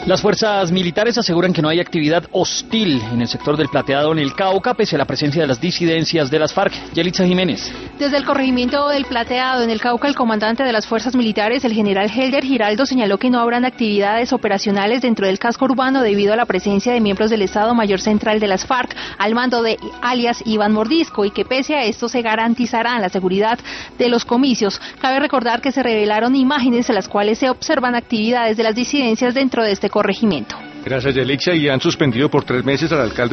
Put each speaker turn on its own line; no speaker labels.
Las fuerzas militares aseguran que no hay actividad hostil en el sector del Plateado en el Cauca, pese a la presencia de las disidencias de las FARC. Yelitza Jiménez.
Desde el corregimiento del Plateado en el Cauca, el comandante de las fuerzas militares, el general Helder Giraldo, señaló que no habrán actividades operacionales dentro del casco urbano debido a la presencia de miembros del Estado Mayor Central de las FARC al mando de alias Iván Mordisco, y que pese a esto se garantizará la seguridad de los comicios. Cabe recordar que se revelaron imágenes en las cuales se observan actividades de las disidencias dentro de este corregimiento.
Gracias, Yelitza, y han suspendido por 3 meses al alcalde